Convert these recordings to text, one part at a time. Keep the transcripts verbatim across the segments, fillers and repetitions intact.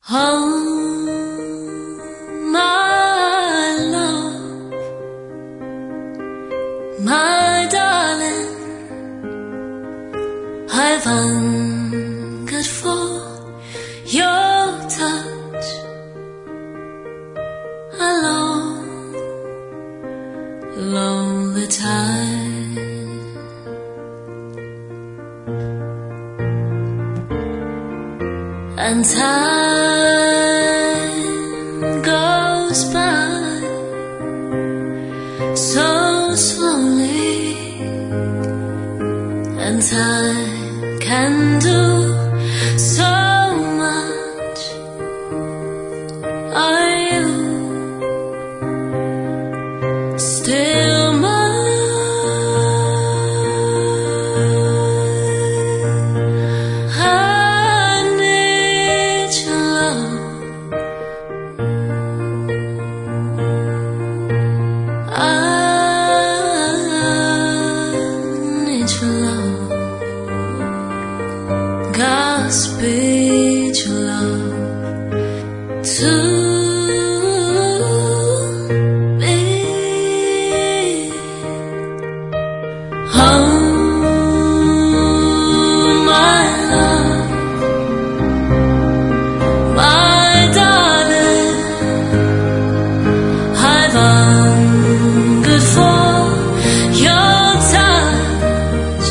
Oh, my love, my darling, I've hungered for your touch a long, lonely time, and time goes by so slowly, and time can do so much. Are you still mine? I need your love. I need your love. God speed your love to me. Oh, my love, my darling, I've hungered for your touch.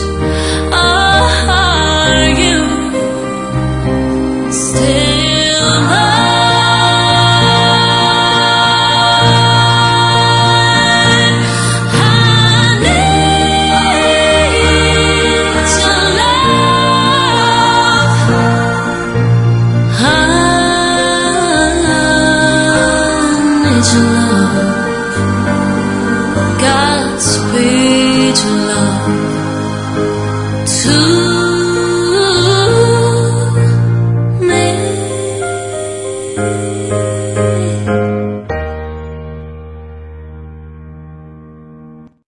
Are you still mine? I need your love. I need your love. Godspeed your love to me.